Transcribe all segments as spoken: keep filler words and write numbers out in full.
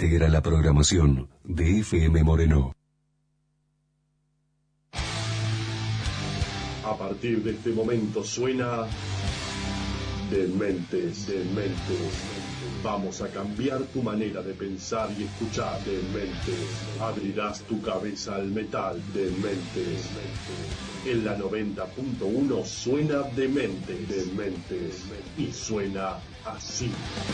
era la programación de F M Moreno. A partir de este momento suena Dementes, Dementes. Vamos a cambiar tu manera de pensar y escuchar. Dementes. Abrirás tu cabeza al metal. Dementes. En la noventa punto uno suena Dementes, Dementes. Y suena así.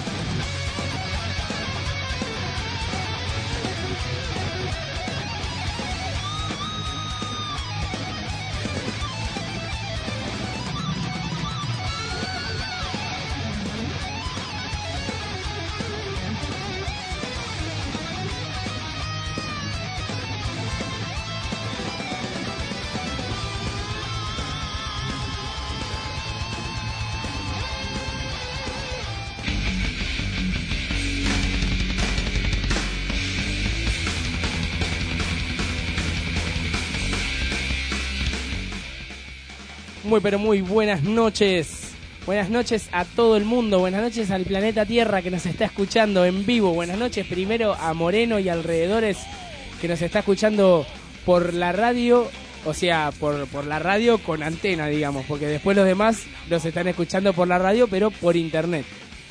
Muy pero muy buenas noches. Buenas noches a todo el mundo. Buenas noches al planeta Tierra que nos está escuchando en vivo. Buenas noches primero a Moreno y alrededores que nos está escuchando por la radio. O sea, por, por la radio con antena, digamos. Porque después los demás los están escuchando por la radio, pero por internet.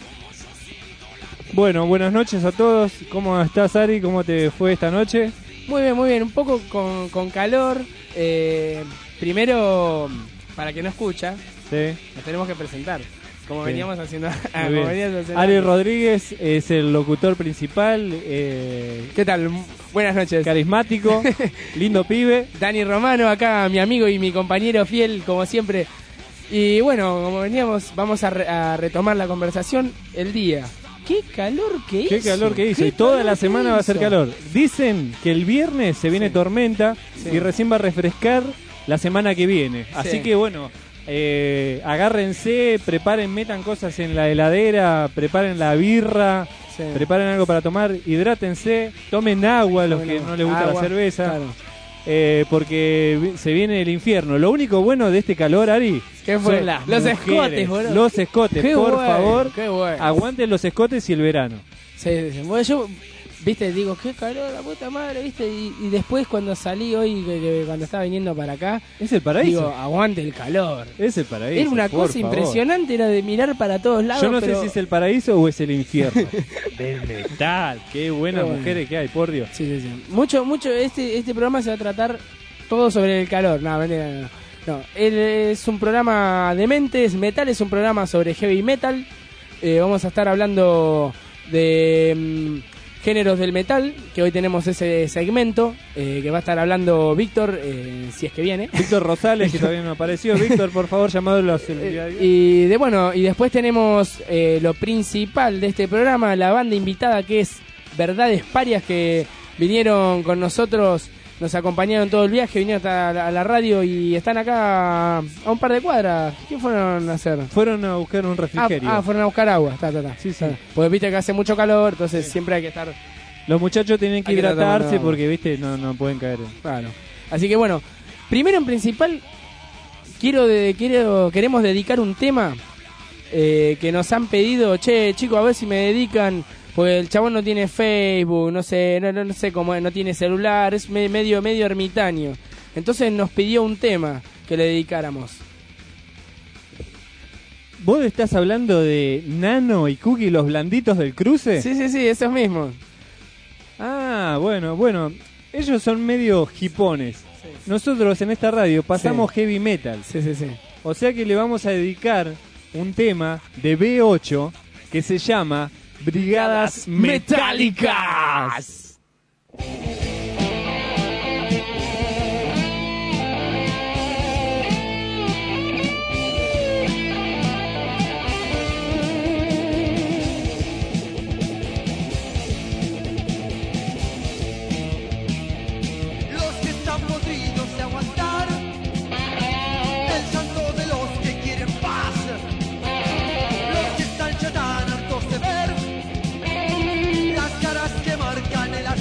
Bueno, buenas noches a todos. ¿Cómo estás, Ari? ¿Cómo te fue esta noche? Muy bien, muy bien. Un poco con, con calor. Eh, primero... Para que no escucha, sí. Nos tenemos que presentar, como sí. veníamos haciendo. Ah, como veníamos haciendo Ari Rodríguez es el locutor principal. Eh, ¿Qué tal? Buenas noches. Carismático, lindo pibe. Dani Romano, acá mi amigo y mi compañero fiel, como siempre. Y bueno, como veníamos, vamos a, re- a retomar la conversación. El día. ¡Qué calor que hizo! ¡Qué calor que hizo! Y toda la semana va a ser calor. Dicen que el viernes se viene sí. tormenta sí. y recién va a refrescar la semana que viene. Sí. Así que bueno, eh, agárrense, preparen, metan cosas en la heladera, preparen la birra, sí. preparen algo para tomar, hidrátense, tomen agua, los bueno, que no les gusta agua, la cerveza, claro. eh, porque se viene el infierno. Lo único bueno de este calor, Ari, ¿qué fue? son las los mujeres, escotes, boludo. Los escotes, qué por bueno, favor, qué bueno. aguanten los escotes y el verano. Sí, sí. Bueno, yo, viste, digo, qué calor, la puta madre, viste, y, y después cuando salí hoy, que, que, cuando estaba viniendo para acá, es el paraíso. Digo, aguante el calor. Es el paraíso. Era una cosa favor. impresionante, era de mirar para todos lados. Yo no pero... sé si es el paraíso o es el infierno. Del metal, qué buenas qué bueno. mujeres que hay, por Dios. Sí, sí, sí. Mucho, mucho, este, este programa se va a tratar todo sobre el calor. No, mentira, no, no. no. Él es un programa de mentes, metal es un programa sobre heavy metal. Eh, vamos a estar hablando de mmm, géneros del metal, que hoy tenemos ese segmento, eh, que va a estar hablando Víctor, eh, si es que viene. Víctor Rosales, que todavía no apareció. Víctor, por favor, llamadlo a eh, Y de bueno, y después tenemos eh, lo principal de este programa, la banda invitada que es Verdades Parias, que vinieron con nosotros. Nos acompañaron todo el viaje, vinieron hasta la, a la radio y están acá a un par de cuadras. ¿Qué fueron a hacer? Fueron a buscar un refrigerio. Ah, ah fueron a buscar agua. Está, está, está. Sí, sí. Porque viste que hace mucho calor, entonces sí. siempre hay que estar... Los muchachos tienen que hidratarse porque, viste, no, no pueden caer. Claro. Así que bueno, primero en principal, quiero, de, quiero queremos dedicar un tema eh, que nos han pedido. Che, chicos, a ver si me dedican... Porque el chabón no tiene Facebook, no sé, no, no, no sé cómo es, no tiene celular, es me, medio medio ermitaño. Entonces nos pidió un tema que le dedicáramos. ¿Vos estás hablando de Nano y Cookie, los blanditos del cruce? Sí, sí, sí, esos mismos. Ah, bueno, bueno, ellos son medio hipones. Sí. Nosotros en esta radio pasamos sí. heavy metal. Sí, sí, sí. O sea que le vamos a dedicar un tema de B ocho que se llama... Brigadas Metálicas. Los que están podridos de aguantar, el santo de los que quieren paz, los que están ya tan hartos de ver las caras que marcan el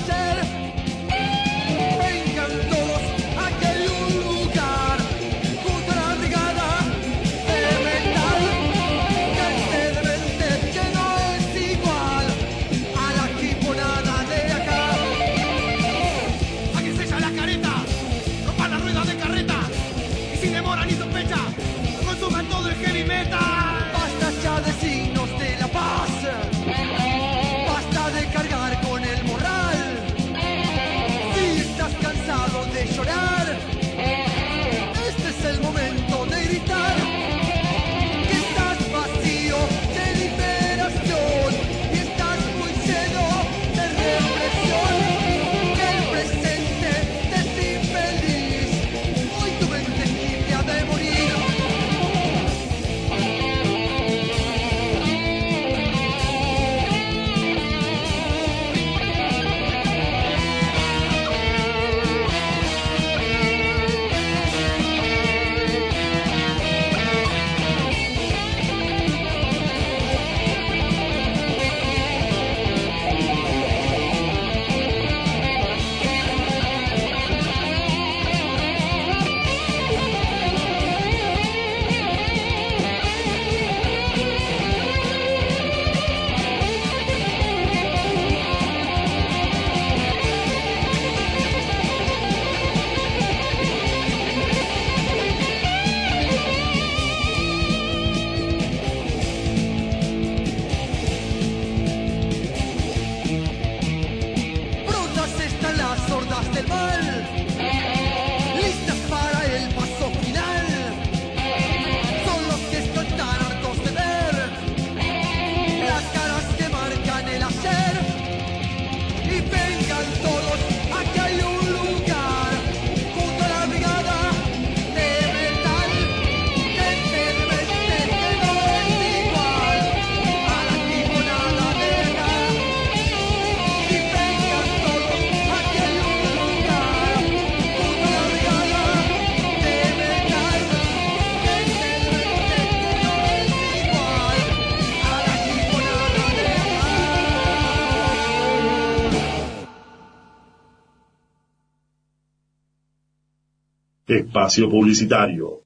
Espacio publicitario.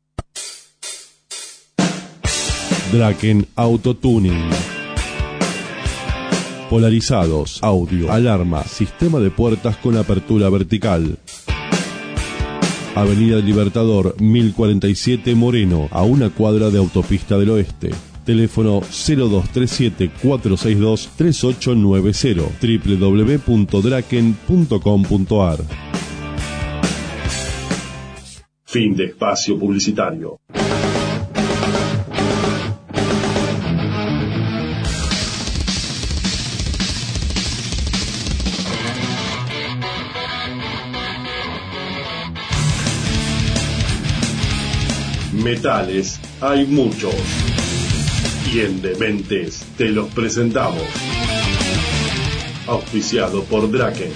Draken Autotuning. Polarizados, audio, alarma, sistema de puertas con apertura vertical. Avenida Libertador mil cuarenta y siete Moreno, a una cuadra de Autopista del Oeste. Teléfono cero dos tres siete cuatro seis dos tres ocho nueve cero, doble u doble u doble u punto draken punto com punto a r. Fin de espacio publicitario. Metales hay muchos. Y en Dementes te los presentamos. Auspiciado por Draken.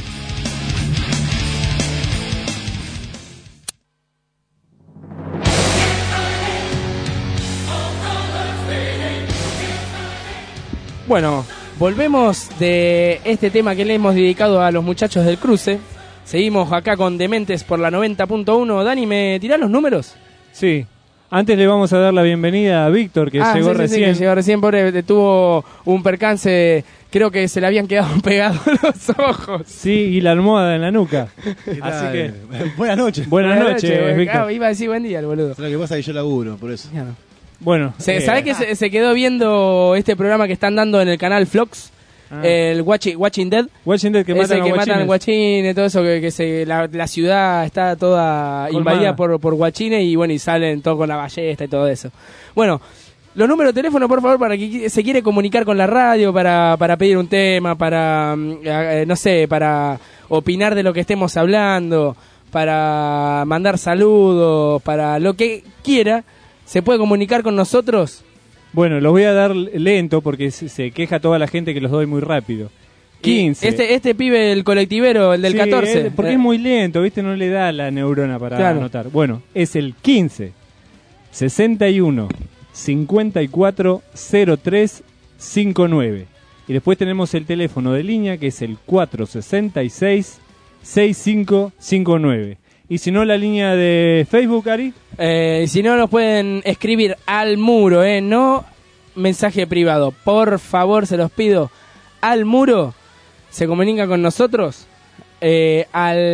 Bueno, volvemos de este tema que le hemos dedicado a los muchachos del cruce. Seguimos acá con Dementes por la noventa punto uno. Dani, ¿me tirás los números? Sí. Antes le vamos a dar la bienvenida a Víctor, que ah, llegó sí, sí, recién. Sí, que llegó recién, pobre, tuvo un percance, creo que se le habían quedado pegados los ojos. Sí, y la almohada en la nuca. Así que... Buenas noches. Buenas, Buenas noches, noches Víctor. Ah, iba a decir buen día el boludo. Lo que pasa es que yo laburo, por eso. Ya no. Bueno. Se, eh, ¿Sabés que se, se quedó viendo este programa que están dando en el canal Flox? Ah. El Watching, Watching Dead. Watching Dead, que Ese matan a que guachines. matan guachines, todo eso, que, que se, la, la ciudad está toda Colmada. invadida por, por guachines y bueno, y salen todo con la ballesta y todo eso. Bueno, los números de teléfono, por favor, para que se quiere comunicar con la radio, para, para pedir un tema, para, eh, no sé, para opinar de lo que estemos hablando, para mandar saludos, para lo que quiera, se puede comunicar con nosotros. Bueno, los voy a dar lento porque se, se queja toda la gente que los doy muy rápido. quince. Este, este pibe, el colectivero, el del sí, catorce. Él, porque eh. es muy lento, ¿viste? No le da la neurona para claro. anotar. Bueno, es el quince, sesenta y uno, cincuenta y cuatro, cero tres, cincuenta y nueve. Y después tenemos el teléfono de línea que es el cuatro sesenta y seis, sesenta y cinco cincuenta y nueve. Y si no, la línea de Facebook, Ari. Eh, si no, nos pueden escribir al muro, ¿eh? No mensaje privado. Por favor, se los pido. Al muro. Se comunica con nosotros. Eh,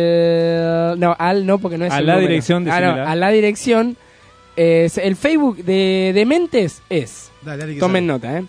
al. No, al no, porque no es a el la número. dirección de ah, no, a la dirección. Eh, el Facebook de Dementes es. Dale, dale, tomen sabe. nota, ¿eh?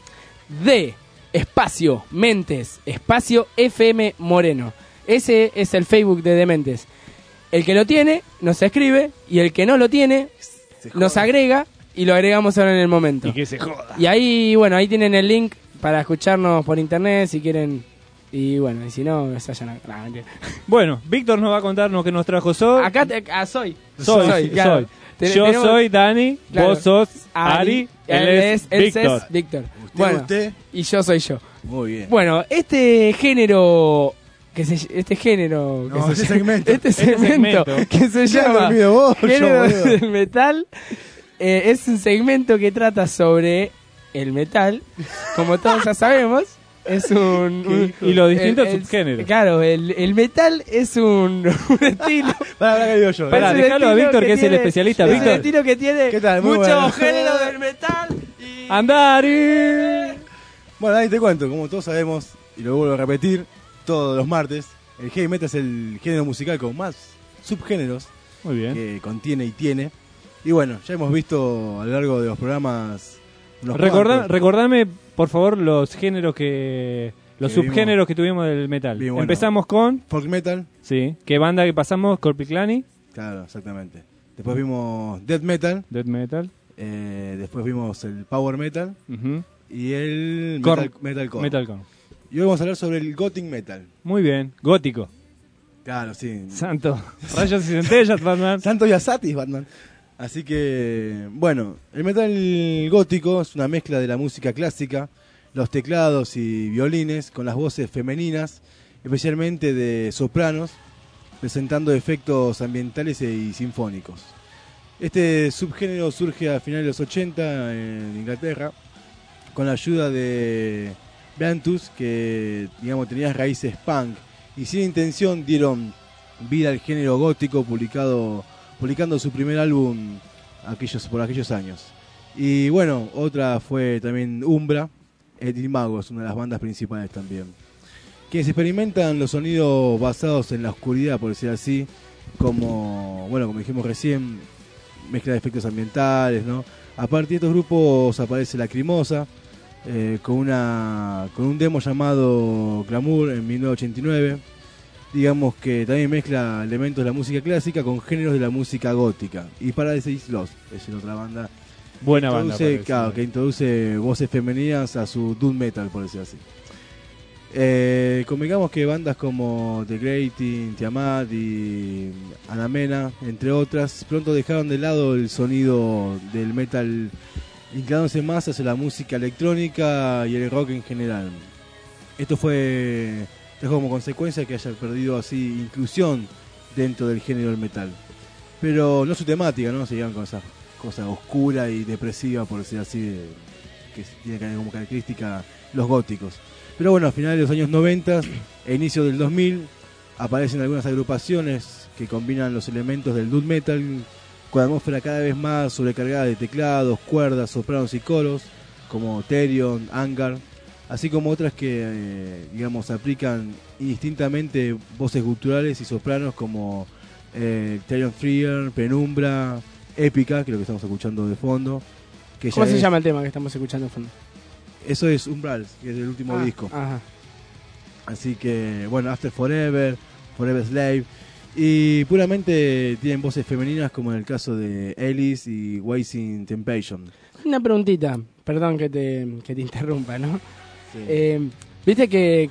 De espacio Mentes, espacio F M Moreno. Ese es el Facebook de Dementes. El que lo tiene, nos escribe, y el que no lo tiene, nos agrega, y lo agregamos ahora en el momento. Y que se joda. Y ahí, bueno, ahí tienen el link para escucharnos por internet, si quieren, y bueno, y si no, se vayan a... Nah, bueno, Víctor nos va a contarnos qué nos trajo Soy. Acá, te, ah, soy. Soy, soy, claro. soy. Ten, Yo tenemos, soy Dani, claro, vos sos Ari, él, él es, es Víctor. Es Víctor. Usted, bueno, usted. Y yo soy yo. Muy bien. Bueno, este género... Que se, este género no, que este, se, segmento. este, este segmento segmento que se llama vos, género yo, del metal eh, es un segmento que trata sobre el metal, como todos ya sabemos. Es un, un y los distintos el, el, subgéneros. Claro, el, el metal es un, un estilo. Para, para que digo yo. Para, déjalo a Víctor que, que es el especialista. Es Víctor. un estilo que tiene ¿Qué tal? muchos bueno. géneros del metal. Y... ¡Andari! Bueno, ahí te cuento, como todos sabemos, y lo vuelvo a repetir, todos los martes, el heavy metal es el género musical con más subgéneros Muy bien. que contiene y tiene. Y bueno, ya hemos visto a lo largo de los programas... unos Recordá, cuantos. recordame, por favor, los géneros que... Los Que subgéneros que tuvimos del metal. Bien, bueno. Empezamos con... Folk metal. Sí. ¿Qué banda que pasamos? Corpiclani. Claro, exactamente. Después vimos death metal. Death metal. Eh, después vimos el power metal. Uh-huh. Y el Korn. metal, metalcore. Metalcore. Y hoy vamos a hablar sobre el gothic metal. Muy bien. Gótico. Claro, sí. Santo. Rayos y centellas, Batman. Santo y Asatis, Batman. Así que, bueno, el metal gótico es una mezcla de la música clásica, los teclados y violines con las voces femeninas, especialmente de sopranos, presentando efectos ambientales y sinfónicos. Este subgénero surge a finales de los ochenta en Inglaterra con la ayuda de Bantus, que digamos tenía raíces punk y sin intención dieron vida al género gótico, publicado publicando su primer álbum aquellos, por aquellos años. Y bueno, otra fue también Umbra, Edil Magos, una de las bandas principales también. Quienes experimentan los sonidos basados en la oscuridad, por decir así, como, bueno, como dijimos recién, mezcla de efectos ambientales, ¿no? A partir de estos grupos aparece Lacrimosa, eh, con, una, con un demo llamado Glamour en mil novecientos ochenta y nueve. Digamos que también mezcla elementos de la música clásica con géneros de la música gótica. Y Paradise Lost es otra banda. Buena que banda. introduce, claro, que introduce voces femeninas a su doom metal, por decir así. Eh, convengamos que bandas como The Grating, Tiamat y Anamena, entre otras, pronto dejaron de lado el sonido del metal, inclinándose más hacia la música electrónica y el rock en general. Esto fue trajo como consecuencia que haya perdido así inclusión dentro del género del metal, pero no su temática, ¿no? Se llevan con esa cosa oscura y depresiva, por decir así, que tiene como característica los góticos. Pero bueno, a finales de los años noventa e inicio del dos mil aparecen algunas agrupaciones que combinan los elementos del doom metal con atmósfera cada vez más sobrecargada de teclados, cuerdas, sopranos y coros, como Therion, Angar, así como otras que, eh, digamos, aplican indistintamente voces guturales y sopranos como eh, Therion Freer, Penumbra, Épica, que es lo que estamos escuchando de fondo. Que ¿Cómo se es, llama el tema que estamos escuchando de fondo? Eso es Umbral, que es el último Ah, disco. Ajá. Así que, bueno, After Forever, Forever Slave. Y puramente tienen voces femeninas, como en el caso de Alice y Wasting Temptation. Una preguntita, perdón que te, que te interrumpa, ¿no? Sí. Eh, Viste que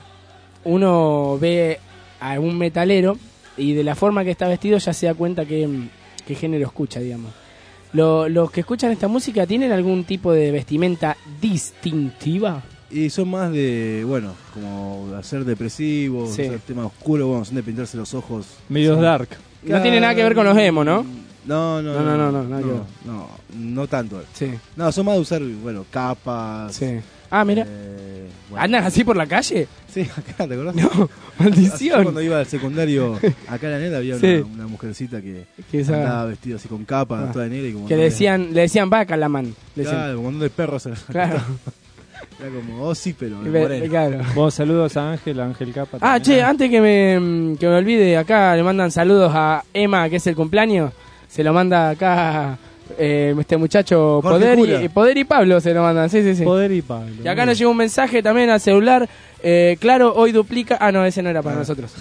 uno ve a un metalero y de la forma que está vestido ya se da cuenta que, qué género escucha, digamos. Lo, ¿Los que escuchan esta música tienen algún tipo de vestimenta distintiva? Y son más de, bueno, como hacer depresivos, Sí. hacer temas oscuros, bueno, son de pintarse los ojos. Medios Son- dark. No tiene nada que ver con los emo, ¿no? No, no, No, no, no, no, nada que ver. no, no, no tanto. Sí, No, son más de usar, bueno, capas. sí. Ah, mira. eh, bueno. ¿Andan así por la calle? Sí, acá, ¿te acordás? No, Yo maldición. cuando iba al secundario, acá en la neta había Sí. una, una mujercita que Que, esa- andaba vestida así con capa, Ah. toda de negra y como... que le decían, le decían vaca a la man. Le decían. Claro, como un montón de perros. Claro. Era como, oh sí, pero de Ve- moreno. claro. Vos saludos a Ángel, a Ángel Capa. Ah, también. che, antes que me, que me olvide, acá le mandan saludos a Emma, que es el cumpleaños. Se lo manda acá eh, este muchacho Jorge Poder Cura. y, Poder y Pablo se lo mandan, sí, sí, sí. Poder y Pablo. Y acá nos llegó un mensaje también al celular. eh, claro, hoy duplica. Ah, no, ese no era para Ah. nosotros.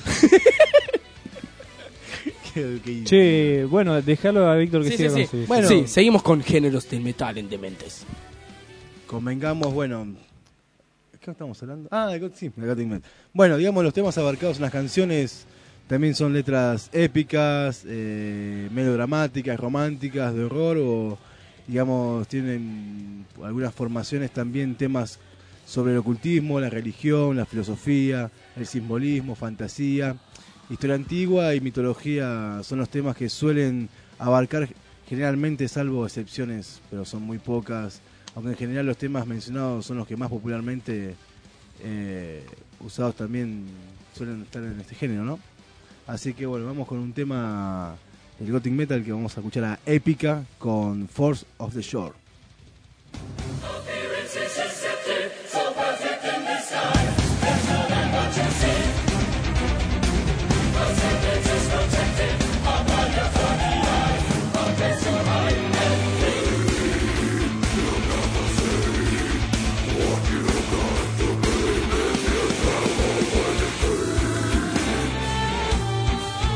Que- que- Che, bueno, déjalo a Víctor que Sí, siga sí, con sí. su... Bueno. Sí, seguimos con géneros del metal en Dementes. Convengamos, bueno... ¿Qué estamos hablando? Ah, de God, sí, de God Metal. Bueno, digamos, los temas abarcados en las canciones también son letras épicas, eh, melodramáticas, románticas, de horror, o digamos, tienen algunas formaciones también temas sobre el ocultismo, la religión, la filosofía, el simbolismo, fantasía, historia antigua y mitología. Son los temas que suelen abarcar generalmente, salvo excepciones, pero son muy pocas, aunque en general los temas mencionados son los que más popularmente eh, usados también suelen estar en este género, ¿no? Así que bueno, vamos con un tema del Gothic Metal que vamos a escuchar a Épica con Force of the Shore.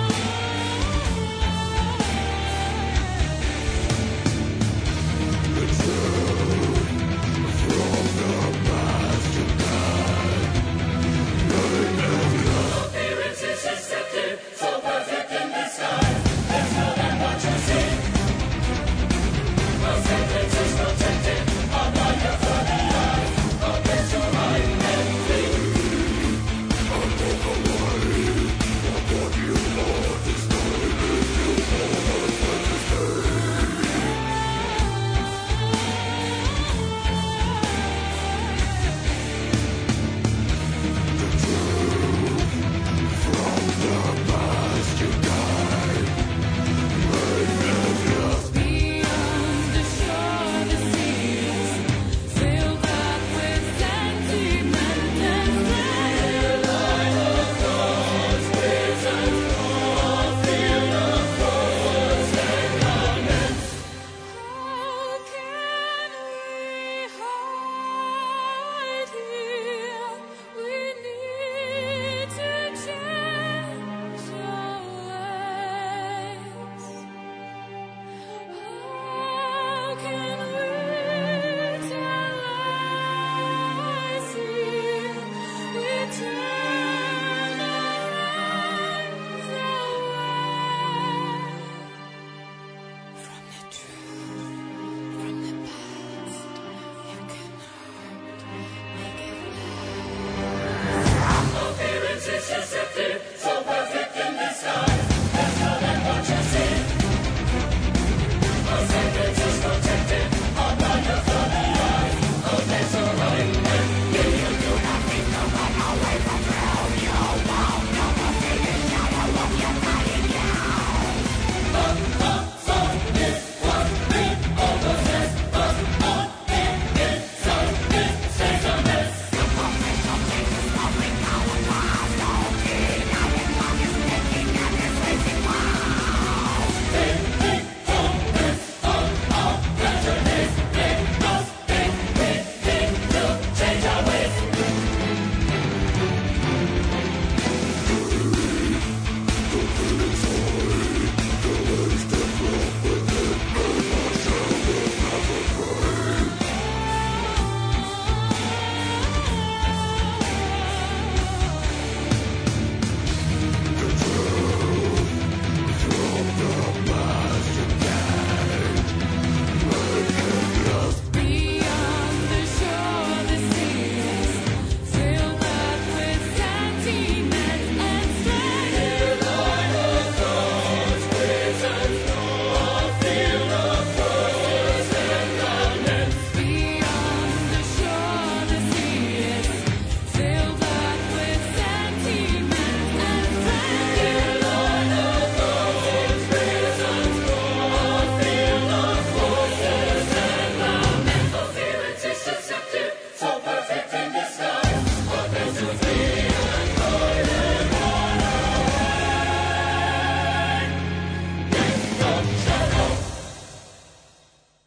The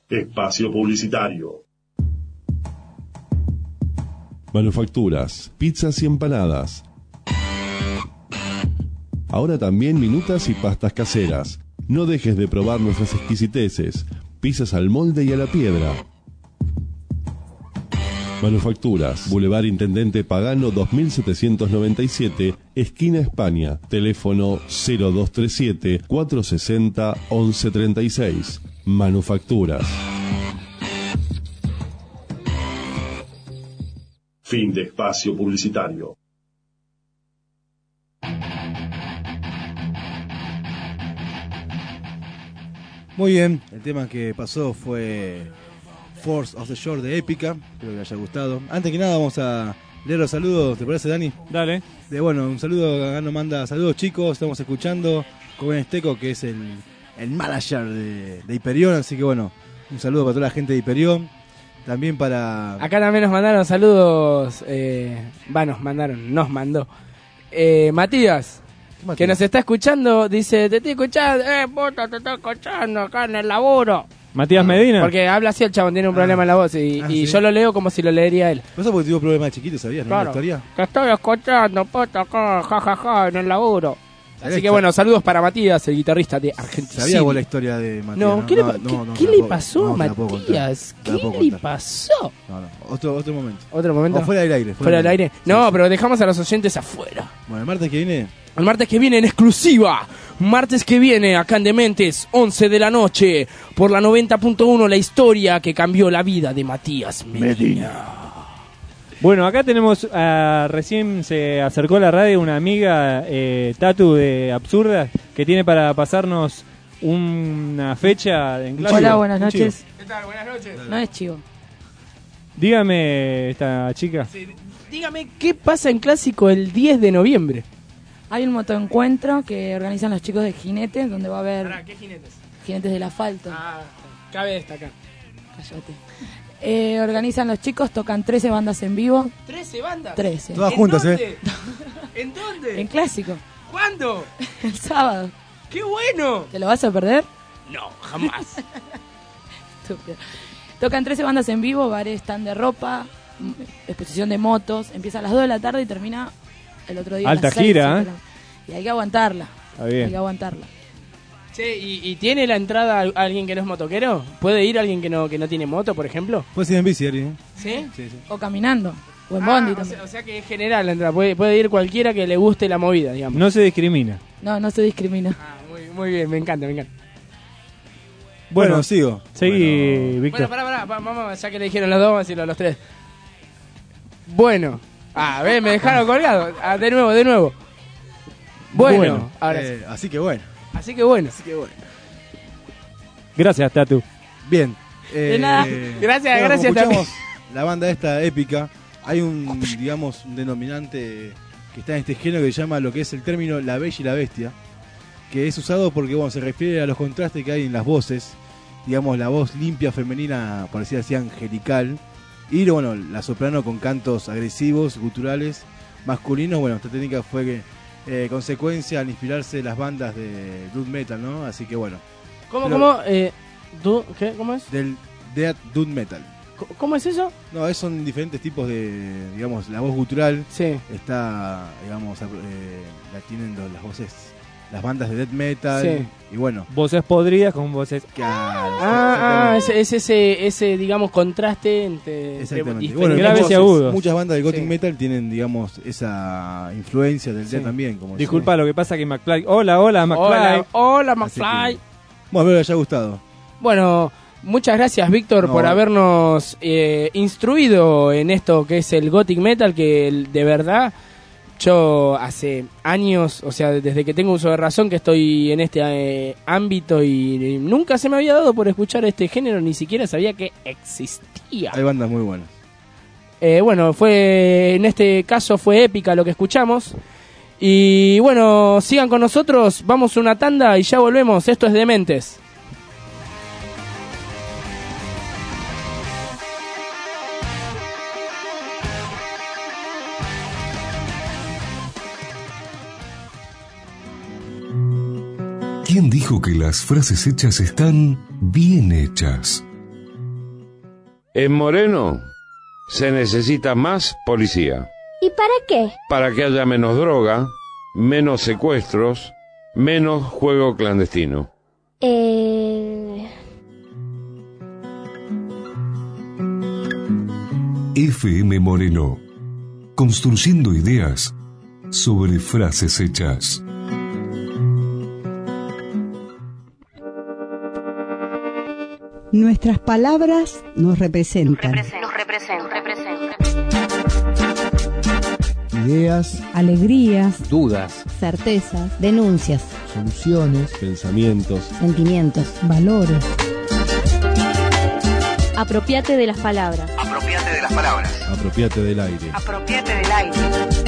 Espacio publicitario. Manufacturas, pizzas y empanadas. Ahora también minutas y pastas caseras. No dejes de probar nuestras exquisiteces. Pizzas al molde y a la piedra. Manufacturas, Boulevard Intendente Pagano dos mil setecientos noventa y siete, esquina España. Teléfono cero dos tres siete, cuatro seis cero, once treinta y seis. Manufacturas. Fin de espacio publicitario. Muy bien, el tema que pasó fue Force of the Shore de Épica, espero que les haya gustado. Antes que nada vamos a leer los saludos, ¿te parece, Dani? Dale. De, bueno, un saludo, acá nos manda saludos chicos, estamos escuchando Coben Esteco, que es el, el manager de, de Hyperion, así que bueno, un saludo para toda la gente de Hyperion. También para... Acá también nos mandaron saludos, eh, va, nos mandaron, nos mandó. Eh, Matías, que nos está escuchando, dice, te estoy escuchando, eh, puta, te estoy escuchando acá en el laburo. Matías Medina. Porque habla así el chabón, tiene un Ah. problema en la voz y, Ah, y ¿sí? yo lo leo como si lo leería él. ¿No sabes porque tuvo problemas de chiquito, sabías, no? La Claro, historia. te estoy escuchando, puta, acá, jajaja, ja, ja, en el laburo. Así ¿Sabés? que bueno, saludos para Matías, el guitarrista de Argentina. ¿Sabías vos la historia de Matías? No, ¿qué le, pa- no, qué- no, no qué te la le puedo- pasó no a te la puedo contar. Matías? No te la puedo ¿Qué le contar. pasó? No, no, otro, otro momento. ¿Otro momento? O fuera del aire. Fuera del aire. Sí, No, sí. pero dejamos a los oyentes afuera. Bueno, el martes que viene, El martes que viene en exclusiva. Martes que viene acá en Dementes, once de la noche, por la noventa punto uno, la historia que cambió la vida de Matías Medina. Bueno, acá tenemos, ah, recién se acercó a la radio una amiga, eh, Tatu de Absurda, que tiene para pasarnos una fecha en clase. Hola, buenas Un chivo. noches. ¿Qué tal? Buenas noches. No es chivo. Dígame, esta chica. Dígame, ¿qué pasa en Clásico el diez de noviembre? Hay un motoencuentro que organizan los chicos de Jinetes, donde va a haber ¿Qué jinetes? jinetes del asfalto. Ah, cabe destacar. Cállate. Eh, organizan los chicos, tocan trece bandas en vivo. ¿trece bandas? trece. todas ¿En juntas, dónde? ¿eh? ¿En dónde? En clásico. ¿Cuándo? El sábado. ¡Qué bueno! ¿Te lo vas a perder? No, jamás. Estúpido. Tocan trece bandas en vivo, bares, stand de ropa, m- exposición de motos. Empieza a las dos de la tarde y termina el otro día. a Alta las seis, gira, siete de la- Y hay que aguantarla. Está bien. Hay que aguantarla. Che, ¿y, y tiene la entrada al- alguien que no es motoquero? ¿Puede ir alguien que no que no tiene moto, por ejemplo? puedes ir en bici, Ari, ¿eh? ¿Sí? Sí, sí. O caminando. O en Ah, bondi o, también. sea, o sea que es general la entrada. Puede, puede ir cualquiera que le guste la movida, digamos. No se discrimina. No, no se discrimina. Ah, muy, muy bien, me encanta, me encanta. Bueno, Bueno, sigo. Seguí, Bueno, Víctor. Bueno, pará, pará, va- vamos, ya que le dijeron los dos, vamos a decirlo a los tres. Bueno. Ah, ve, me dejaron colgado. Ah, de nuevo, de nuevo. Bueno, Bueno, ahora sí. eh, así que bueno. Así que bueno. Así que bueno. Gracias, Tatu. Bien. eh, De nada. Gracias, bueno, gracias como también. escuchamos la banda esta épica, hay un, digamos, un denominante que está en este género que se llama lo que es el término la bella y la bestia, que es usado porque, bueno, se refiere a los contrastes que hay en las voces, digamos, la voz limpia femenina, por decir así, angelical, y, bueno, la soprano con cantos agresivos, guturales, masculinos. Bueno, esta técnica fue que, eh, consecuencia al inspirarse las bandas de Death Metal, ¿no? Así que, bueno, ¿Cómo, Pero- cómo, eh, du- ¿qué? ¿Cómo es? del Death Death Metal. Co- ¿Cómo es eso? No, es- son diferentes tipos de, digamos, la voz gutural Sí. está, digamos, eh, la tienen los- las voces, las bandas de death metal, Sí. y bueno, Voces podridas con voces. claro, Ah, ah, exactamente. es, es ese, ese, digamos, contraste entre... Exactamente. entre Bueno, diferentes graves y voces. agudos. muchas bandas de gothic Sí. metal tienen, digamos, esa influencia del Sí. death también. Como Disculpa, lo que pasa que McFly. Hola, hola, McFly. Hola, hola, Así McFly. que- Bueno, espero que les haya gustado. Bueno, muchas gracias, Víctor, No. por habernos eh, instruido en esto que es el Gothic Metal, que el- de verdad yo hace años, o sea, desde que tengo uso de razón que estoy en este eh, ámbito y, y nunca se me había dado por escuchar este género, ni siquiera sabía que existía. Hay bandas muy buenas. Eh, bueno, fue en este caso fue épica lo que escuchamos. Y bueno, sigan con nosotros, vamos a una tanda y ya volvemos. Esto es Dementes. ¿Quién dijo que las frases hechas están bien hechas? En Moreno se necesita más policía. ¿Y para qué? Para que haya menos droga, menos secuestros, menos juego clandestino. Eh... F M Moreno. Construyendo ideas sobre frases hechas. Nuestras palabras nos representan. Nos representan. representan. Ideas, alegrías, dudas, certezas, denuncias, soluciones, pensamientos, sentimientos, valores. Apropiate de las palabras. Apropiate de las palabras. Apropiate del aire. Apropiate del aire.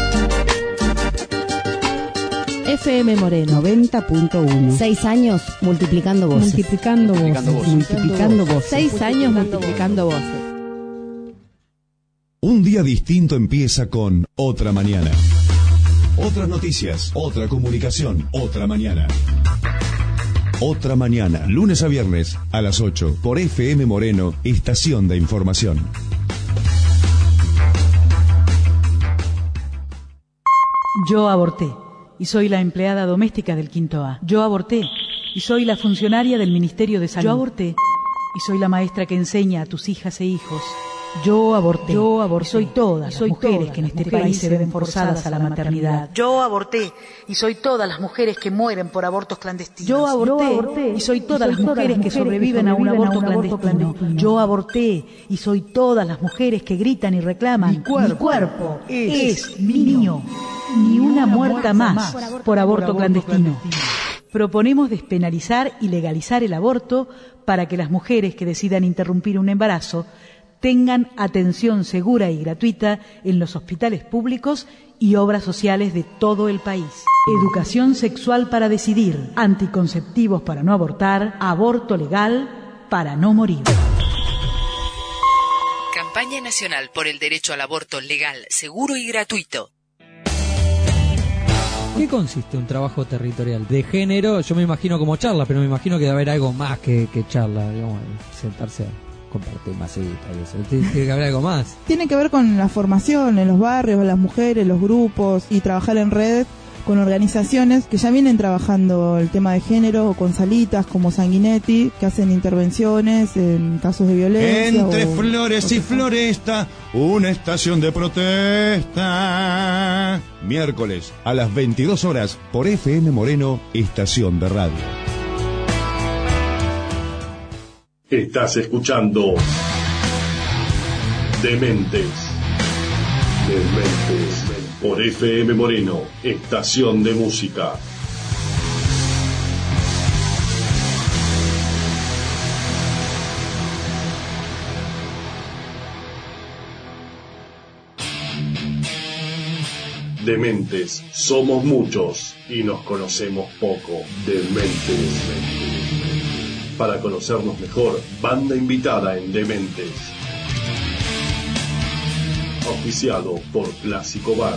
F M Moreno noventa punto uno. Seis años multiplicando voces. Multiplicando voces. Multiplicando voces. Seis años multiplicando voces. Un día distinto empieza con Otra Mañana. Otras noticias, otra comunicación, otra mañana. Otra Mañana, lunes a viernes a las ocho por F M Moreno, estación de información. Yo aborté y soy la empleada doméstica del Quinto A. Yo aborté y soy la funcionaria del Ministerio de Salud. Yo aborté y soy la maestra que enseña a tus hijas e hijos. Yo aborté. Yo aborté. Y soy todas las mujeres que en este país se ven forzadas a la maternidad. Yo aborté y soy todas las mujeres que mueren por abortos clandestinos. Yo aborté y soy todas las mujeres que sobreviven a un aborto clandestino. Yo aborté y soy todas las mujeres que gritan y reclaman. Mi cuerpo, mi cuerpo es, es mío. Ni una muerta más por aborto clandestino. Proponemos despenalizar y legalizar el aborto para que las mujeres que decidan interrumpir un embarazo tengan atención segura y gratuita en los hospitales públicos y obras sociales de todo el país. Educación sexual para decidir, anticonceptivos para no abortar, aborto legal para no morir. Campaña Nacional por el Derecho al Aborto Legal, Seguro y Gratuito. ¿Qué consiste un trabajo territorial? De género, yo me imagino como charla, pero me imagino que debe haber algo más que, que charla, digamos, sentarse a compartir masita y eso. Tiene que haber algo más. Tiene que ver con la formación en los barrios, las mujeres, los grupos y trabajar en red con organizaciones que ya vienen trabajando el tema de género, o con salitas como Sanguinetti, que hacen intervenciones en casos de violencia. Entre o, flores y floresta, una estación de protesta. Miércoles a las veintidós horas por F M Moreno, estación de radio. Estás escuchando Dementes. Dementes. Por F M Moreno, estación de música. Dementes, somos muchos y nos conocemos poco. Dementes. Para conocernos mejor, banda invitada en Dementes. Auspiciado por Clásico Bar.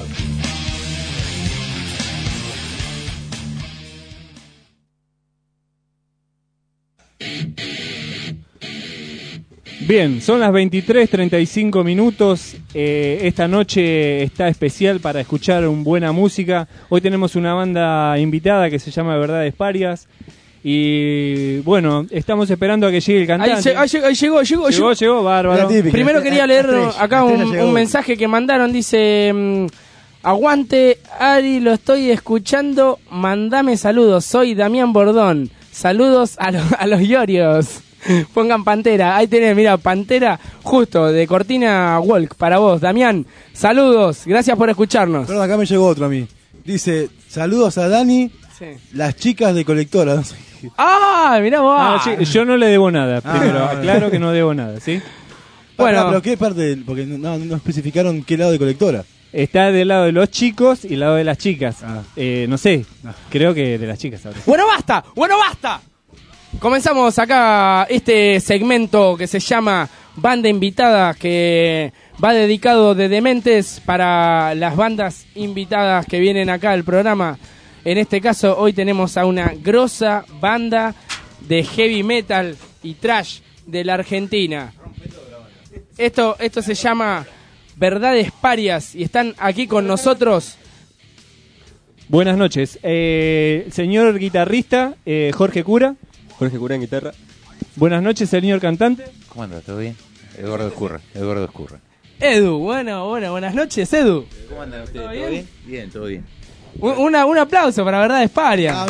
Bien, son las veintitrés treinta y cinco minutos. Eh, esta noche está especial para escuchar una buena música. Hoy tenemos una banda invitada que se llama Verdades Parias. Y bueno, estamos esperando a que llegue el cantante. Ahí, ahí, ahí llegó, llegó, llegó, llegó, bárbaro. Primero quería leer acá un, un mensaje que mandaron. Dice: aguante Ari, lo estoy escuchando, mandame saludos, soy Damián Bordón. Saludos a, lo, a los Yorios. Pongan Pantera, ahí tenés, mira, Pantera justo de Cortina Walk para vos, Damián. Saludos, gracias por escucharnos. Perdón, acá me llegó otro a mí. Dice: saludos a Dani, sí. Las chicas de Colectora. No sé. Ah, mirá vos. Ah, sí, yo no le debo nada. Primero, ah, aclaro que no debo nada, ¿sí? Bueno, ah, pero ¿qué parte? Porque no, no especificaron qué lado de Colectora. Está del lado de los chicos y del lado de las chicas. Ah. Eh, no sé, ah. creo que de las chicas ahora. Bueno, basta, bueno, basta. Comenzamos acá este segmento que se llama Banda Invitada, que va dedicado de Dementes para las bandas invitadas que vienen acá al programa. En este caso, hoy tenemos a una grosa banda de heavy metal y thrash de la Argentina. Esto, esto se llama Verdades Parias y están aquí con nosotros. Buenas noches. Eh, señor guitarrista, eh, Jorge Cura. Jorge Cura en guitarra. Buenas noches, señor cantante. ¿Cómo andas? ¿Todo bien? Eduardo Escurra. Eduardo Escurra. Edu, bueno, bueno, buenas noches, Edu. ¿Cómo andan ustedes? ¿Todo ¿Todo bien? bien? Bien, todo bien. Un, una, un aplauso para Verdades Parias.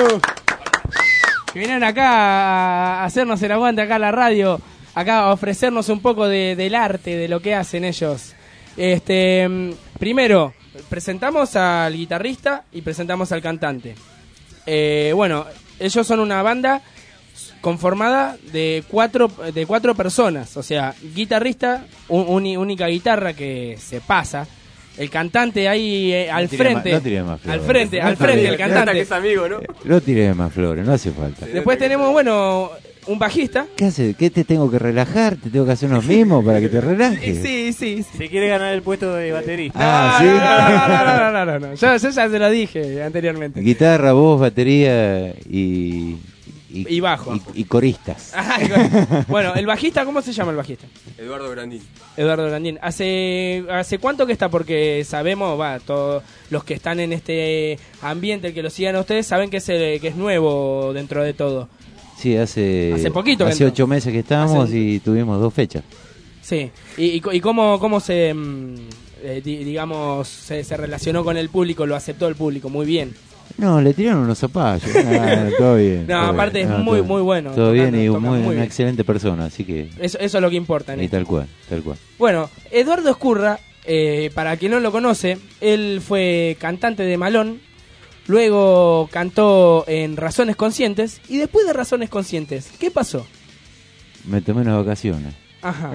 Que vinieron acá a hacernos el aguante acá a la radio, acá a ofrecernos un poco de, del arte, de lo que hacen ellos. Este, primero, presentamos al guitarrista y presentamos al cantante. Eh, bueno, ellos son una banda conformada de cuatro de cuatro personas, o sea, guitarrista, un, un, única guitarra que se pasa. El cantante ahí eh, al no tiré frente, más, no tiré más flores. al frente, No al frente, tiré- el cantante. Que es amigo, ¿no? No tiré más flores, no hace falta. Después tenemos, bueno, un bajista. ¿Qué hace? ¿Qué te tengo que relajar? ¿Te tengo que hacer unos mimos para que te relajes? Sí, sí, sí. Se quiere ganar el puesto de baterista. Ah, ¿sí? No, no, no, no, no, no. Yo, yo ya se lo dije anteriormente. Guitarra, voz, batería y... Y bajo. Y, y coristas. Bueno, el bajista, ¿cómo se llama el bajista? Eduardo Grandín. Eduardo Grandín. ¿Hace hace cuánto que está? Porque sabemos, va, todos los que están en este ambiente, el que lo sigan a ustedes, saben que es, el- que es nuevo dentro de todo. Sí, hace... Hace poquito que Hace entró. ocho meses que estamos Hace- y tuvimos dos fechas. Sí. ¿Y, y, y cómo, cómo se, mm, eh, di- digamos, se, se relacionó con el público? Lo aceptó el público muy bien. No, le tiraron unos zapallos. Ah, todo bien. No, todo aparte bien. es No, muy, todo- muy bueno. Todo bien tocando, y toca muy, muy una bien. excelente persona, así que... Eso, eso es lo que importa. en Y esto. tal cual, tal cual. Bueno, Eduardo Escurra, eh, para quien no lo conoce, él fue cantante de Malón, luego cantó en Razones Conscientes, y después de Razones Conscientes, ¿qué pasó? Me tomé unas vacaciones. Ajá.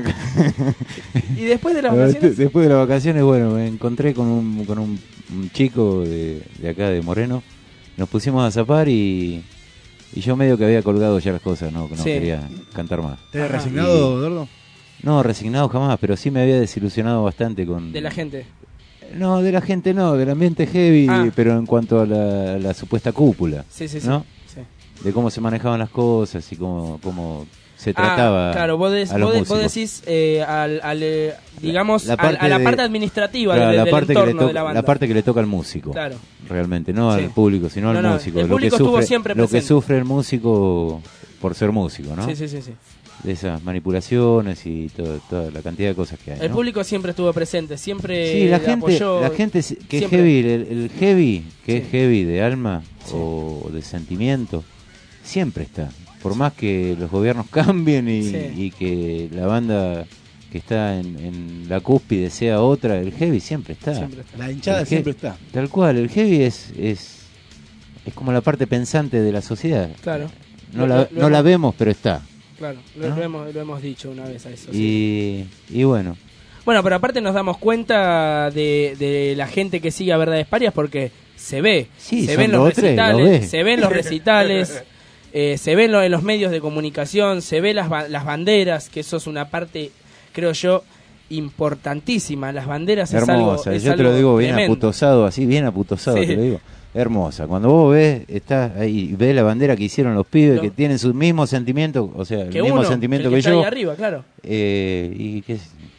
Y después de las Después- vacaciones, Después de las vacaciones, bueno, me encontré con un, con un, un chico de, de acá, de Moreno. Nos pusimos a zapar y, y yo medio que había colgado ya las cosas, no, no Sí. quería cantar más. ¿Te habías resignado, Eduardo? No, resignado jamás, pero sí me había desilusionado bastante con... de la gente. No, de la gente no, del ambiente heavy, Ah. pero en cuanto a la, la supuesta cúpula, Sí, sí, sí. ¿no? Sí. De cómo se manejaban las cosas y cómo, cómo se Ah, trataba claro, vos, des- a los vos, de- vos músicos. decís eh, al, al, eh, digamos, La al- parte a la de- parte administrativa Claro, de- la del parte que le entorno toca- de la banda. la parte que le toca al músico. Claro. Realmente, no Sí. al público, sino No, al no, músico. el lo que público estuvo sufre, siempre lo que presente. sufre el músico por ser músico, ¿no? Sí, sí, sí, sí. De esas manipulaciones y todo- toda la cantidad de cosas que hay. El ¿no? público siempre estuvo presente, siempre Sí, la le gente, apoyó. la gente es- que siempre. es heavy, el, el heavy, que Sí. es heavy de alma o de sentimiento, siempre está. Por más que los gobiernos cambien y, Sí. y que la banda que está en, en la cúspide sea otra, el heavy siempre está. Siempre está. La hinchada El he- siempre está. Tal cual, el heavy es, es, es como la parte pensante de la sociedad. Claro. No Lo- la, lo- lo no la hemos- vemos, pero está. Claro, lo, ¿no? lo hemos, lo hemos dicho una vez a eso. sí. Y, y bueno, Bueno, pero aparte nos damos cuenta de, de la gente que sigue a Verdades Parias porque se ve. Sí, se son ven los dos o tres, lo recitales, ves. se ven los recitales, eh, se ven lo- en los medios de comunicación, se ve las, ba- las banderas, que eso es una parte, creo yo, importantísima. Las banderas es algo. hermosa. es Yo te lo algo digo bien tremendo. aputosado, así bien aputosado Sí. te lo digo. Hermosa. Cuando vos ves, estás ahí y ves la bandera que hicieron los pibes, Lo- que tienen su mismo sentimiento, o sea, el Que mismo uno, sentimiento el que que, está yo. ahí arriba, claro. eh, y que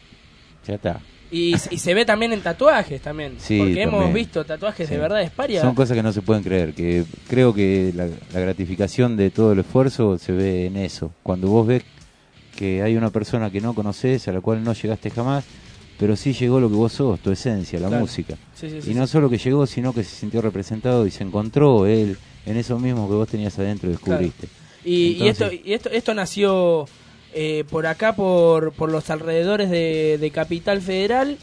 ya está. Y, y se ve también en tatuajes también. Sí, porque hemos también. visto tatuajes Sí. de Verdades Parias. Son cosas que no se pueden creer, que creo que la, la gratificación de todo el esfuerzo se ve en eso. Cuando vos ves que hay una persona que no conoces, a la cual no llegaste jamás, pero sí llegó lo que vos sos, tu esencia, la Claro. música. Sí, sí, sí, y no sí. solo que llegó, sino que se sintió representado y se encontró él en eso mismo que vos tenías adentro y descubriste. Y, y esto, Entonces- y esto, esto nació eh, por acá, por, por los alrededores de, de Capital Federal,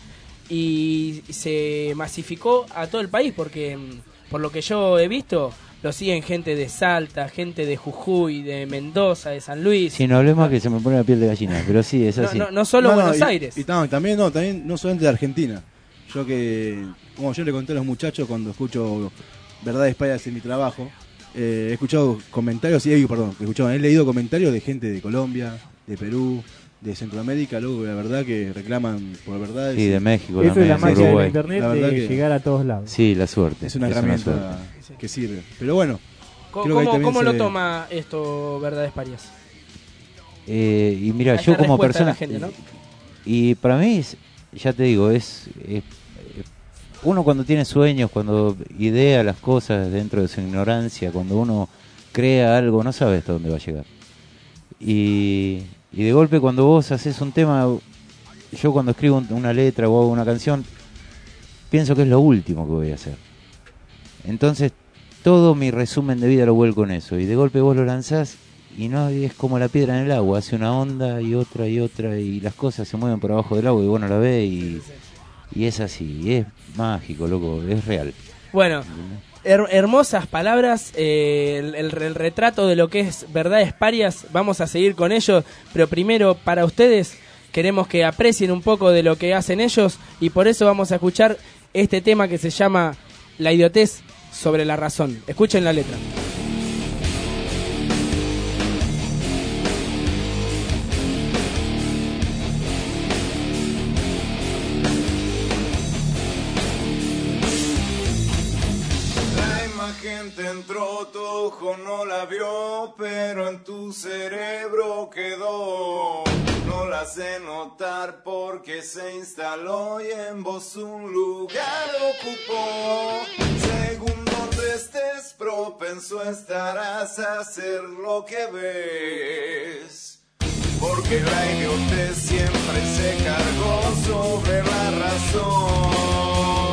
y se masificó a todo el país, porque mm, por lo que yo he visto, lo siguen gente de Salta, gente de Jujuy, de Mendoza, de San Luis. Si no hablemos que se me pone la piel de gallina, pero sí, es No, así. no, no solo No, no, Buenos y- Aires. Y, tam- también, no, también, no solamente de Argentina. Yo que, como yo le conté a los muchachos cuando escucho Verdades Parias en mi trabajo, eh, he escuchado comentarios, y, eh, perdón, he, escuchado, he leído comentarios de gente de Colombia, de Perú, de Centroamérica, luego la verdad que reclaman por verdades. Sí, de México Eso también, es la de magia de Uruguay. internet, La verdad de que- llegar a todos lados. Sí, la suerte. Es una es herramienta suerte. que sirve. Pero bueno, Co- creo que ahí ¿Cómo, también cómo lo se- toma esto Verdades Parias? Eh, y mira, Esta yo como respuesta de persona... la gente, ¿no? Y para mí, es, ya te digo, es, es uno cuando tiene sueños, cuando idea las cosas dentro de su ignorancia, cuando uno crea algo, no sabe hasta dónde va a llegar. Y, y de golpe cuando vos haces un tema, yo cuando escribo una letra o hago una canción, pienso que es lo último que voy a hacer. Entonces todo mi resumen de vida lo vuelco en eso, y de golpe vos lo lanzás y no es como la piedra en el agua, hace una onda y otra y otra, y las cosas se mueven por abajo del agua y vos no la ves, y, y es así, y es mágico, loco, es real. Bueno, her- hermosas palabras, eh, el, el, el retrato de lo que es Verdades Parias, vamos a seguir con ello, pero primero para ustedes queremos que aprecien un poco de lo que hacen ellos, y por eso vamos a escuchar este tema que se llama La idiotez sobre la razón. Escuchen la letra. Te entró, tu ojo no la vio, pero en tu cerebro quedó. No la sé notar porque se instaló y en vos un lugar ocupó. Según donde estés propenso estarás a hacer lo que ves. Porque la idiotez siempre se cargó sobre la razón.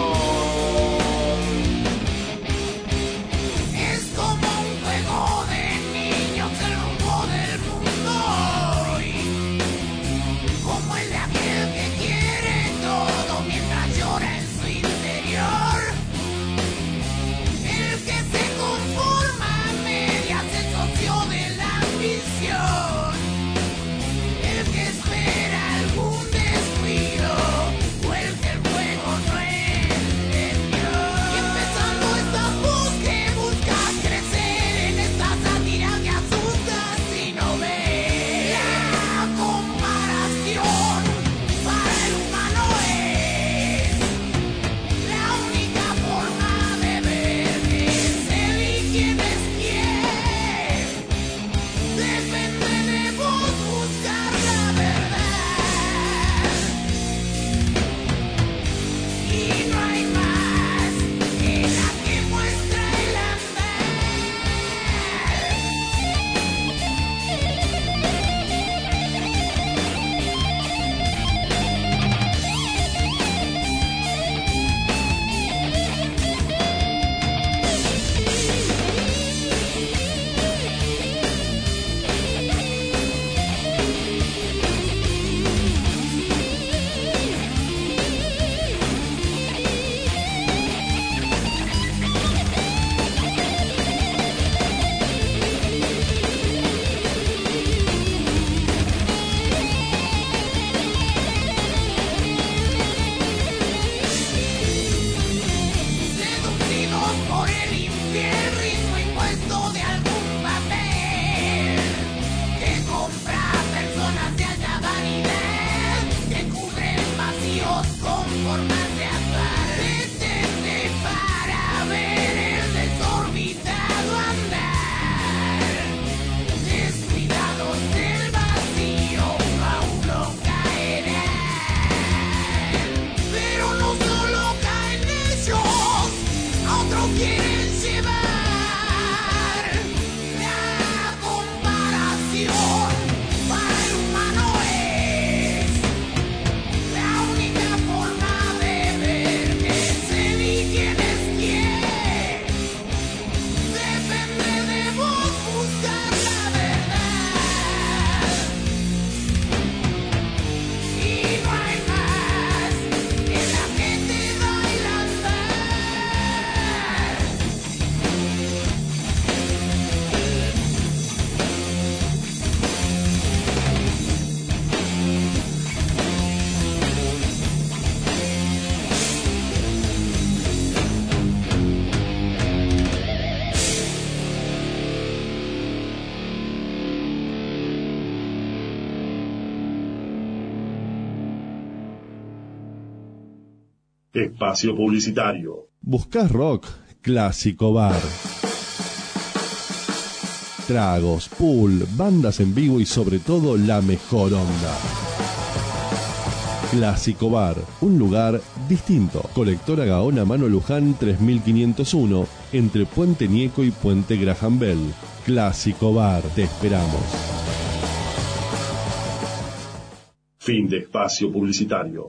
Espacio publicitario. ¿Buscás rock? Clásico Bar. Tragos, pool, bandas en vivo y sobre todo la mejor onda. Clásico Bar, un lugar distinto. Colectora Gaona Mano Luján tres mil quinientos uno, entre Puente Nieco y Puente Graham Bell. Clásico Bar, te esperamos. Fin de espacio publicitario.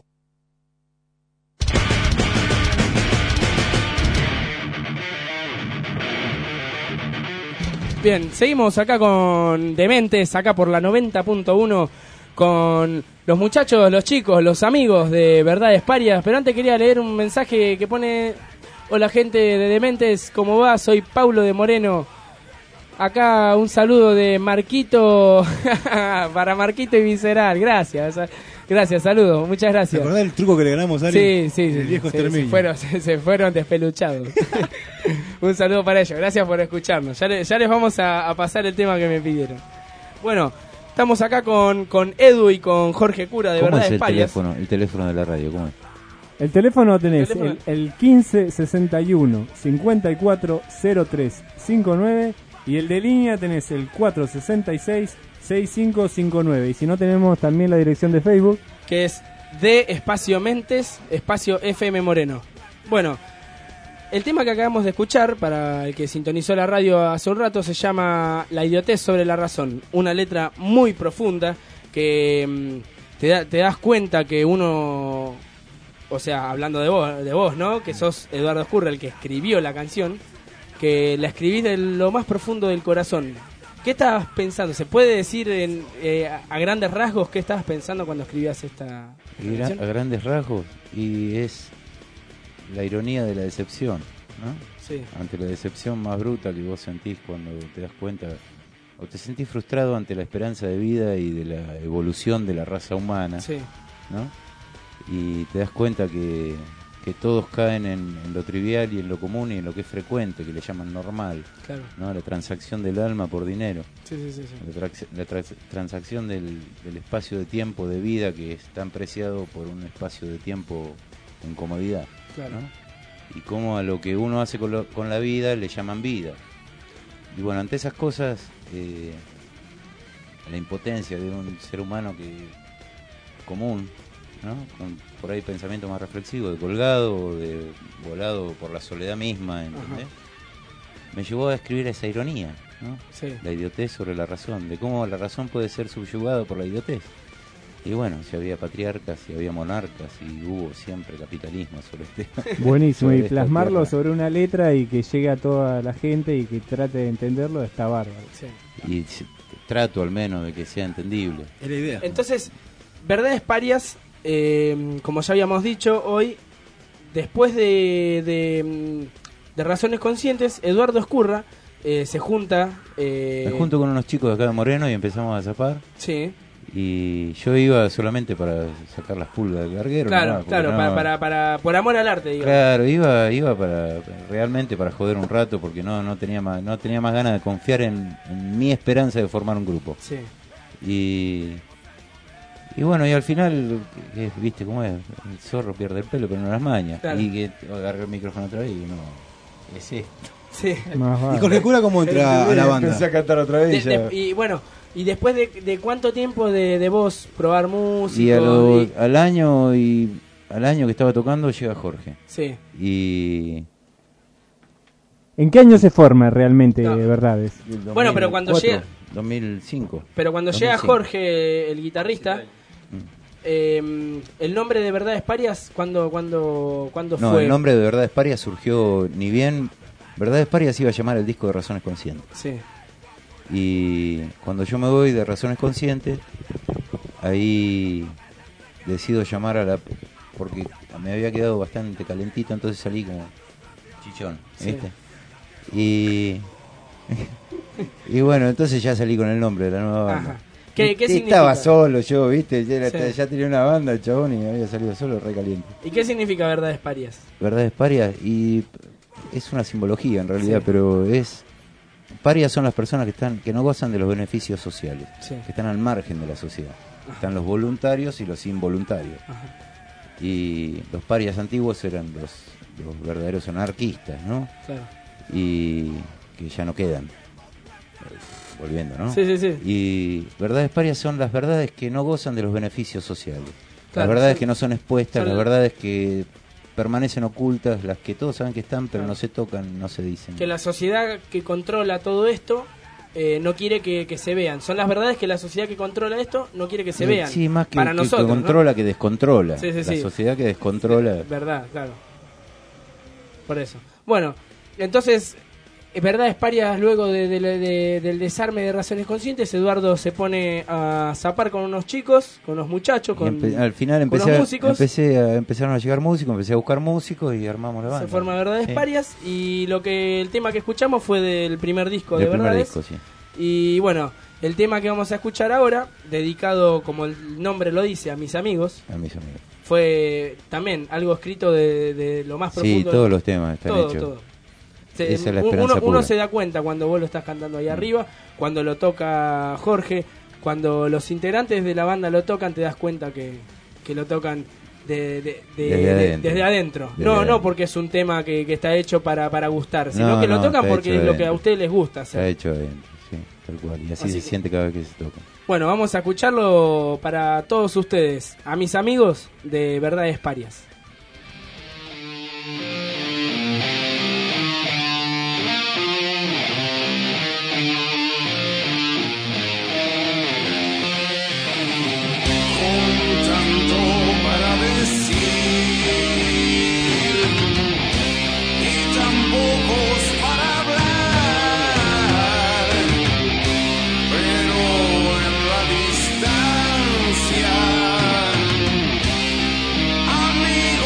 Bien, seguimos acá con Dementes, acá por la noventa punto uno, con los muchachos, los chicos, los amigos de Verdades Parias. Pero antes quería leer un mensaje que pone: hola gente de Dementes, ¿cómo va? Soy Paulo de Moreno. Acá un saludo de Marquito, para Marquito y Visceral, gracias. Gracias, saludos, muchas gracias. ¿Te acordás del truco que le ganamos a alguien? Sí, sí, sí. El viejo se, exterminio. se, fueron, se, se fueron despeluchados. Un saludo para ellos, gracias por escucharnos. Ya, le, ya les vamos a, a pasar el tema que me pidieron. Bueno, estamos acá con, con Edu y con Jorge Cura de Verdades el Parias. Teléfono, el teléfono de la radio, ¿cómo es? El teléfono tenés ¿El, teléfono? el, el quince sesenta y uno cincuenta y cuatro cero tres cincuenta y nueve y el de línea tenés el cuatro sesenta y seis sesenta y cinco cincuenta y nueve. Y si no, tenemos también la dirección de Facebook, que es de espacio Mentes, espacio F M Moreno. Bueno, el tema que acabamos de escuchar, para el que sintonizó la radio hace un rato, se llama La idiotez sobre la razón. Una letra muy profunda que mmm, te, da, te das cuenta que uno, o sea, hablando de vos, de vos, ¿no? Que sos Eduardo Escurra, el que escribió la canción, que la escribís de lo más profundo del corazón. ¿Qué estabas pensando? ¿Se puede decir en, eh, a grandes rasgos qué estabas pensando cuando escribías esta canción? A grandes rasgos, y es la ironía de la decepción, ¿no? Sí. Ante la decepción más bruta que vos sentís cuando te das cuenta, o te sentís frustrado ante la esperanza de vida y de la evolución de la raza humana, sí, ¿no? Y te das cuenta que, que todos caen en, en lo trivial y en lo común y en lo que es frecuente, que le llaman normal, claro, ¿no? La transacción del alma por dinero, sí, sí, sí, sí. la, tra- la tra- transacción del, del espacio de tiempo de vida que es tan preciado por un espacio de tiempo en comodidad, claro, ¿no? Y cómo a lo que uno hace con, lo, con la vida le llaman vida. Y bueno, ante esas cosas, eh, la impotencia de un ser humano que común, ¿no? Con por ahí pensamiento más reflexivo, de colgado o de volado por la soledad misma, ¿entendés? Ajá. Me llevó a escribir esa ironía, ¿no? Sí. La idiotez sobre la razón, de cómo la razón puede ser subyugada por la idiotez. Y bueno, si había patriarcas, si había monarcas, y hubo siempre capitalismo sobre este. Buenísimo, sobre y esta plasmarlo tierra. sobre una letra y que llegue a toda la gente y que trate de entenderlo está bárbaro. Sí. Y trato al menos de que sea entendible. Es la idea. Entonces, Verdades Parias, eh, como ya habíamos dicho hoy, después de, de, de Razones Conscientes, Eduardo Escurra eh, se junta... Eh, Me junto con unos chicos de acá de Moreno y empezamos a zapar. Sí. Y yo iba solamente para sacar las pulgas del larguero. Claro, ¿no? claro, no, para, para, para, por amor al arte, digamos. Claro, iba, iba para realmente para joder un rato porque no, no tenía más, no tenía más ganas de confiar en, en mi esperanza de formar un grupo. Sí. Y y bueno, y al final, eh, viste cómo es, el zorro pierde el pelo pero no las mañas. Claro. Y que agarré el micrófono otra vez y no, es esto. Sí. ¿Y Jorge Cura cómo entra a la banda? Empecé a cantar otra vez. De, de, y bueno, y después de, de cuánto tiempo de, de vos probar música. Y, a lo, y... al año y al año que estaba tocando llega Jorge. Sí. Y ¿en qué año se forma realmente no. Verdades? Bueno, pero cuando llega dos mil cinco. Pero cuando dos mil cinco. llega Jorge, el guitarrista, eh, el nombre de Verdades Parias, ¿cuándo, cuándo, cuándo no, fue? El nombre de Verdades Parias surgió ni bien. Verdades Parias iba a llamar el disco de Razones Conscientes. Sí. Y cuando yo me voy de Razones Conscientes, ahí decido llamar a la... porque me había quedado bastante calentito, entonces salí como chichón, ¿viste? Sí. Y... y bueno, entonces ya salí con el nombre de la nueva banda. Ajá. ¿Qué, qué significa? Estaba solo yo, ¿viste? Ya, era, Sí. ya tenía una banda, el chabón, y había salido solo, re caliente. ¿Y qué significa Verdades Parias? Verdades Parias, y es una simbología en realidad, Sí. pero es... Parias son las personas que están que no gozan de los beneficios sociales, Sí. que están al margen de la sociedad. Ajá. Están los voluntarios y los involuntarios. Ajá. Y los parias antiguos eran los, los verdaderos anarquistas, ¿no? Claro. Y que ya no quedan. Volviendo, ¿no? Sí, sí, sí. Y verdades parias son las verdades que no gozan de los beneficios sociales. Claro, la verdad son- es que no son expuestas, son- la verdad es que permanecen ocultas, las que todos saben que están, pero no se tocan, no se dicen. Que la sociedad que controla todo esto eh, no quiere que, que se vean. Son las verdades que la sociedad que controla esto no quiere que se vean. Sí, más que, para que- nosotros, que ¿no? controla que descontrola. Sí, sí, la sí. sociedad que descontrola. Verdad, claro. Por eso. Bueno, entonces, es verdad, Esparias, luego de, de- de- del desarme de Razones Conscientes, Eduardo se pone a zapar con unos chicos, con unos muchachos, Y con, empe- al final con empecé los a, músicos. empecé a, empezaron a llegar músicos, empecé a buscar músicos y armamos la banda. Se forma Verdades Sí. Parias, y lo que el tema que escuchamos fue del primer disco Del de primer Verdades. disco, sí. Y bueno, el tema que vamos a escuchar ahora, dedicado como el nombre lo dice, a mis amigos, A mis amigos. fue también algo escrito de, de lo más Sí, profundo. todos los temas están todo, hechos. todo. Se- Esa es la uno, esperanza uno pura. se da cuenta cuando vos lo estás cantando ahí arriba, cuando lo toca Jorge, cuando los integrantes de la banda lo tocan, te das cuenta que, que lo tocan de, de- de- Desde de- adentro. desde adentro. Desde no, adentro. no porque es un tema que, que está hecho para, para gustar, sino No, que lo no, tocan está porque hecho es lo que a adentro. ustedes les gusta hacer. Está hecho adentro, sí, tal cual. Y así, Así se que- siente cada vez que se toca. Bueno, vamos a escucharlo para todos ustedes, a mis amigos de Verdades Parias. Tanto para decir y tan pocos para hablar, pero en la distancia a mí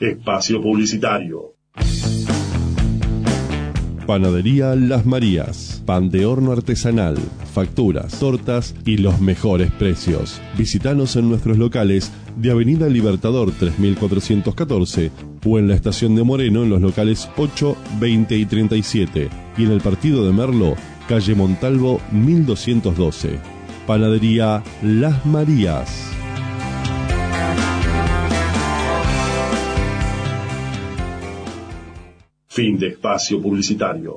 Espacio publicitario. Panadería Las Marías, pan de horno artesanal, facturas, tortas y los mejores precios. Visítanos en nuestros locales de Avenida Libertador tres mil cuatrocientos catorce o en la estación de Moreno en los locales ocho, veinte y treinta y siete y en el partido de Merlo, calle Montalvo mil doscientos doce. Panadería Las Marías. Fin de espacio publicitario.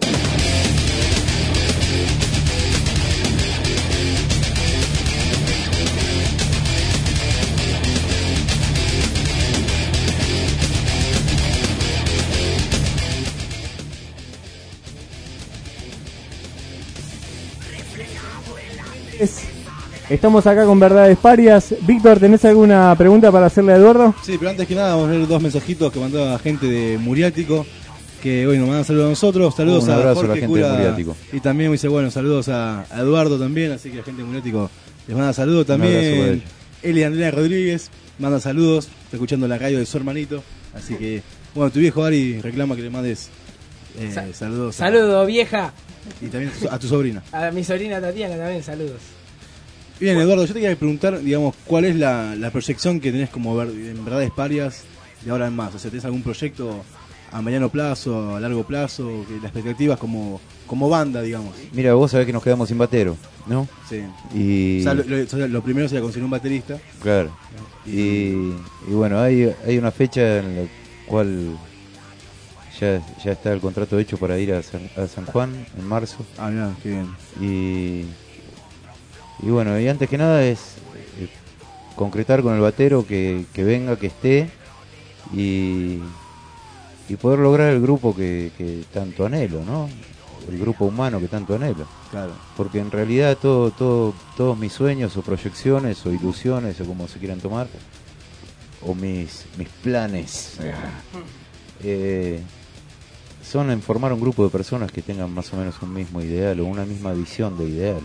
Estamos acá con Verdades Parias. Víctor, ¿tenés alguna pregunta para hacerle a Eduardo? Sí, pero antes que nada vamos a ver dos mensajitos que mandó la gente de Muriático, que hoy nos mandan saludos a nosotros. Saludos Un a abrazo Jorge a la gente Cura, de Muriático. y también dice, bueno, saludos a, a Eduardo también, así que la gente de Muriático les manda saludos Un abrazo para también. ellos. Eli Andrea Rodríguez manda saludos, está escuchando la radio de su hermanito, así que, bueno, tu viejo Ari reclama que le mandes eh, Sa- saludos. a- Saludos, vieja. Y también a tu sobrina. A mi sobrina Tatiana también, saludos. Bien, Eduardo, yo te quería preguntar, digamos, ¿cuál es la, la proyección que tenés como ver, en Verdades Parias de ahora en más? O sea, ¿tenés algún proyecto a mediano plazo, a largo plazo, que las expectativas como, como banda, digamos? Mira, vos sabés que nos quedamos sin batero, ¿no? Sí. Y... O sea, lo, lo- o sea, lo primero sería conseguir un baterista. Claro. Y, y bueno, hay, hay una fecha en la cual ya, ya está el contrato hecho para ir a San, a San Juan en marzo. Ah, mira, qué bien. Y, y bueno, y antes que nada es eh, concretar con el batero que, que venga, que esté y, y poder lograr el grupo que, que tanto anhelo, ¿no? El grupo humano que tanto anhelo. Claro. Porque en realidad todo, todo, todos mis sueños o proyecciones o ilusiones o como se quieran tomar, o mis, mis planes, eh, son en formar un grupo de personas que tengan más o menos un mismo ideal o una misma visión de ideal.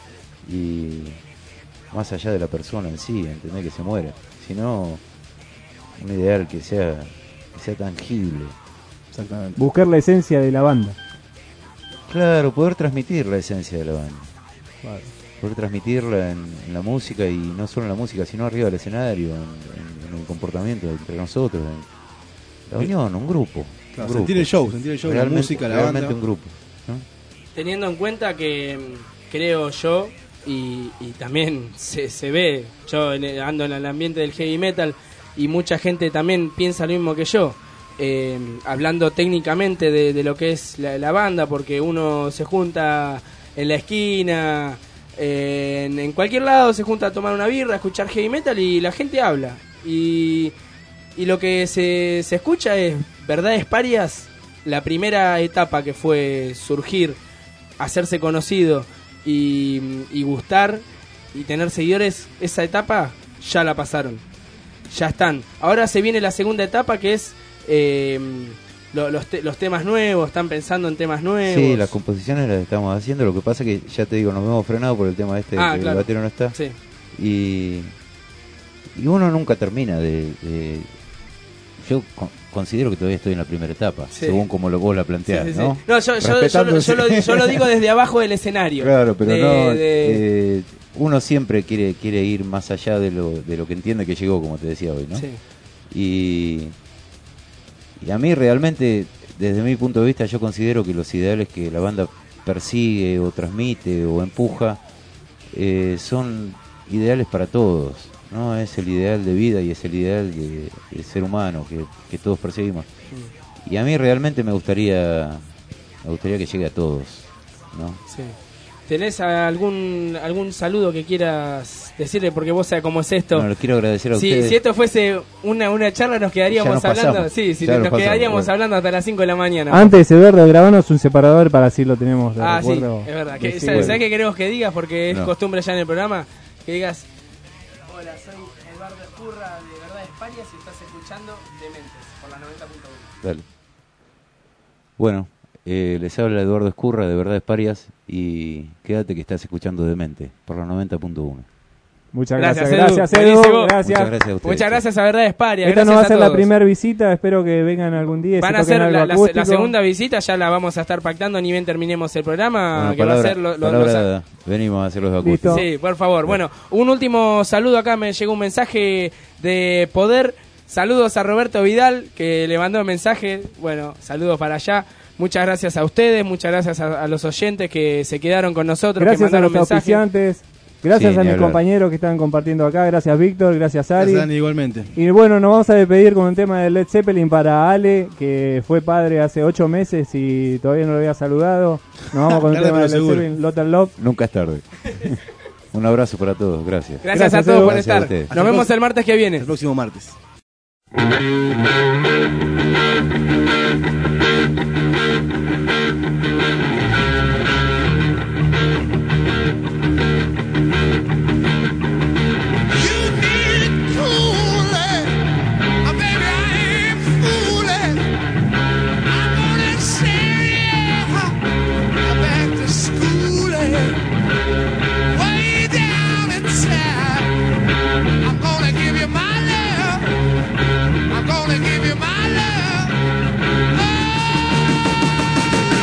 Y más allá de la persona en sí, entender que se muere, sino un ideal que sea, que sea tangible. Exactamente. Buscar la esencia de la banda. Claro, poder transmitir la esencia de la banda. Claro. Poder transmitirla en, en la música y no solo en la música, sino arriba del escenario, en, en- en el comportamiento entre nosotros, en la unión, un grupo. Claro, un grupo. sentir el show, sentir el show, la Realmente- música, la realmente banda. un grupo, ¿no? Teniendo en cuenta que mm, creo yo, y, y también se, se ve, yo en el- ando en el ambiente del heavy metal y mucha gente también piensa lo mismo que yo, eh, hablando técnicamente de, de lo que es la, la banda, porque uno se junta en la esquina, eh, en, en cualquier lado se junta a tomar una birra, a escuchar heavy metal y la gente habla. Y, y lo que se, se escucha es Verdades Parias, la primera etapa que fue surgir, hacerse conocido y, y gustar y tener seguidores, esa etapa ya la pasaron, ya están. Ahora se viene la segunda etapa que es eh, lo- los, te- los temas nuevos, están pensando en temas nuevos. Sí, las composiciones las estamos haciendo, lo que pasa que ya te digo, nos hemos frenado por el tema este de Ah, que claro. el batero no está. Sí. Y, y uno nunca termina de... de- yo con- considero que todavía estoy en la primera etapa, Sí. según como lo, vos la planteás, Sí, sí, sí. ¿no? No, yo, yo- yo, Respetando lo- ese- yo lo, yo lo digo desde abajo del escenario. Claro, pero De- no. de- eh, uno siempre quiere quiere ir más allá de lo de lo que entiende que llegó, como te decía hoy, ¿no? Sí. Y y a mí realmente, desde mi punto de vista, yo considero que los ideales que la banda persigue o transmite o empuja eh, son ideales para todos, ¿no? Es el ideal de vida y es el ideal de, de ser humano que, que todos perseguimos. Y a mí realmente me gustaría me gustaría que llegue a todos, ¿no? Sí. ¿Tenés algún algún saludo que quieras decirle? Porque vos sabés cómo es esto. Bueno, les quiero agradecer a si, ustedes. si esto fuese una, una charla nos quedaríamos Ya nos hablando. pasamos. Sí, si Ya nos, nos pasamos, quedaríamos bueno. hablando hasta las cinco de la mañana. Antes, Eduardo, grabanos un separador para así lo tenemos de Ah, sí, recuerdo. es verdad. De Que, sí, ¿Sabes bueno. sabés qué queremos que digas? Porque es No. costumbre ya en el programa. Que digas: hola, soy Eduardo Escurra de Verdades Parias y estás escuchando Dementes por la noventa punto uno. Dale. Bueno, eh, les habla Eduardo Escurra de Verdades Parias y quédate que estás escuchando Demente por la noventa punto uno. Muchas gracias, Gracias, gracias, Edu. Edu. Buenísimo. Gracias. Muchas gracias a ustedes. Muchas gracias a Verdades Paria. Esta no gracias va a ser la todos. primera visita, espero que vengan algún día. y Van se a toquen ser algo la, la- acústico. la segunda visita, ya la vamos a estar pactando ni bien terminemos el programa. Bueno, que va a palabra- ser lo- lo- palabra- los- venimos a hacer los acústicos. Sí, por favor. Bueno, un último saludo acá. Me llegó un mensaje de Poder. Saludos a Roberto Vidal, que le mandó un mensaje. Bueno, saludos para allá. Muchas gracias a ustedes, muchas gracias a, a los oyentes que se quedaron con nosotros, que Gracias a mandaron los mensajes. auspiciantes. Gracias Sí, a ni mis hablar. compañeros que están compartiendo acá. Gracias, Víctor. Gracias, Ari. Gracias, Dani, igualmente. Y bueno, nos vamos a despedir con un tema de Led Zeppelin para Ale, que fue padre hace ocho meses y todavía no lo había saludado. Nos vamos con un Tarde, tema de pero Led seguro. Zeppelin, Lot and Love. Nunca es tarde. Un abrazo para todos, gracias. Gracias, Gracias, a todos Edu. por Gracias a estar. ustedes. Nos vemos el martes que viene. El próximo martes. I'm gonna give you my love. Oh,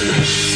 mente.